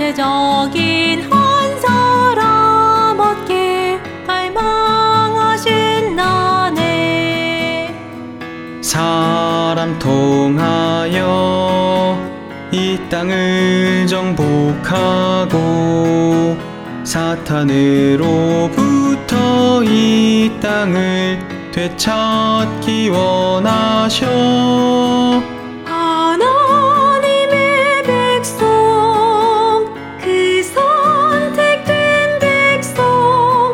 절대적인 한 사람 얻길 갈망하신 나네. 사람 통하여 이 땅을 정복하고 사탄으로부터 이 땅을 되찾기 원하셔. 하나님의 백성, 그 선택된 백성,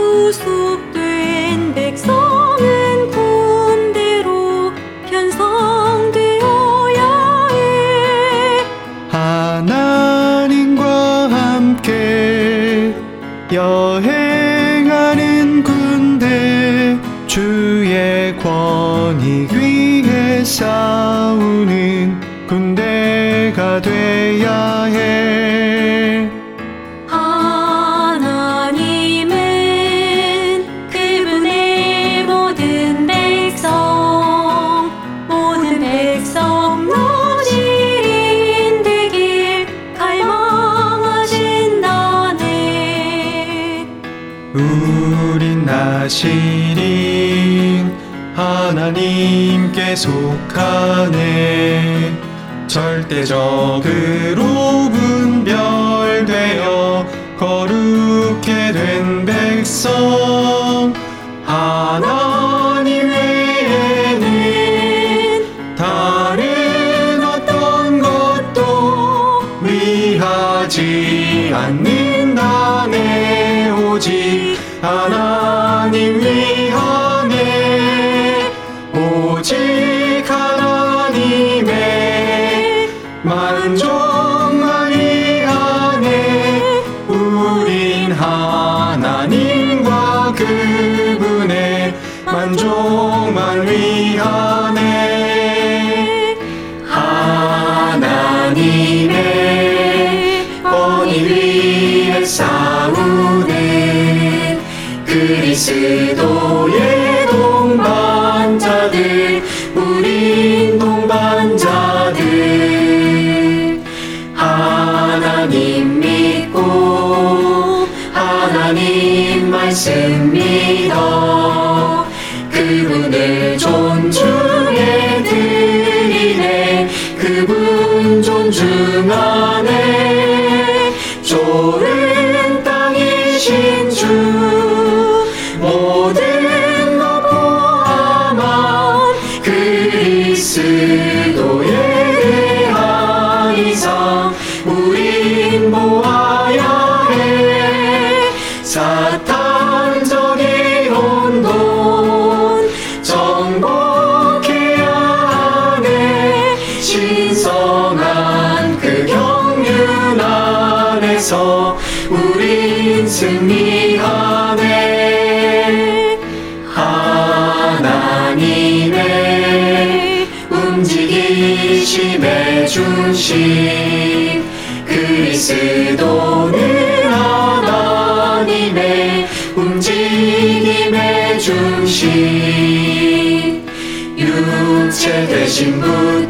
구속된 백성은 군대로 편성되어야 해. 하나님과 함께 여행하는 군대, 주의 권익 위해 싸우는 군대가 돼야 해. 하나님은 그분의 모든 백성 노지인 되길 갈망하신다네. 우린 나시린 하나님께 속하네. 절대적으로 분별되어 거룩해 된 백성. 하나님 외에는 다른 어떤 것도 위하지 않는다네. 오직 하나님 위하네. 오직 하나님의 만족만 위하네. 우린 하나님과 그분의 만족만 위하네. 하나님의 권위 위에 싸우는 그리스도의 동반자들, 우린 동반자들. 하나님 믿고 하나님 말씀 믿어 그분을 존중해 드리네. 그분 존중하네. 좋은 땅이신 주 모든 것 포함한 그리스도에 대한 이상 우린 모아야 해. 사탄적인 혼돈 정복해야 하네. 신성한 그 경륜 안에서 우린 승리하네. 하나님의 움직이심의 중심, 그리스도는 하나님의 움직임의 중심. 육체 되신 분